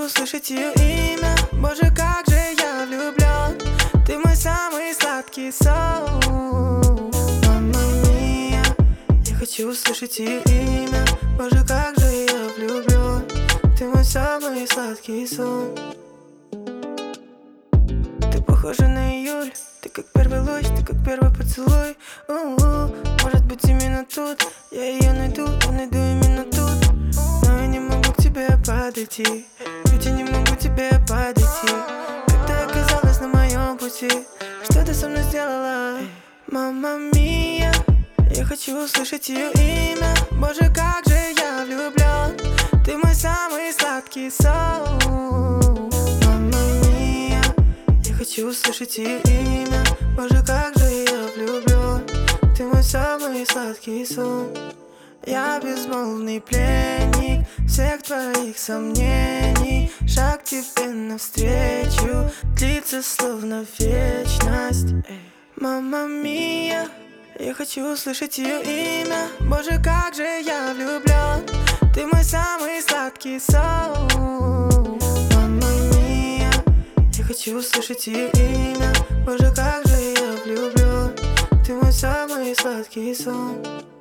хочу услышать ее имя. Боже, как же я влюблен. Ты мой самый сладкий сон. Мамма мия, я хочу услышать ее имя. Боже, как же я влюблен. Ты мой самый сладкий сон. Ты похожа на июль. Ты как первый луч, ты как первый поцелуй. Может быть именно тут я ее найду, я найду именно тут. Но я не могу к тебе подойти, ведь я не могу к тебе подойти. Как ты оказалась на моем пути, что ты со мной сделала? Мамма мия, я хочу услышать ее имя. Боже, как же я влюблен. Ты мой самый сладкий сон. Мамма мия, я хочу услышать ее имя. Боже, как же я влюблен. Ты мой самый сладкий сон. Я безмолвный пленник всех твоих сомнений. Шаг тебе навстречу длится словно вечность. Мамма мия, я хочу услышать ее имя. Боже, как же я влюблен. Ты мой самый сладкий сон. Мамма мия, я хочу услышать ее имя. Боже, как же я влюблен. Ты мой самый сладкий сон.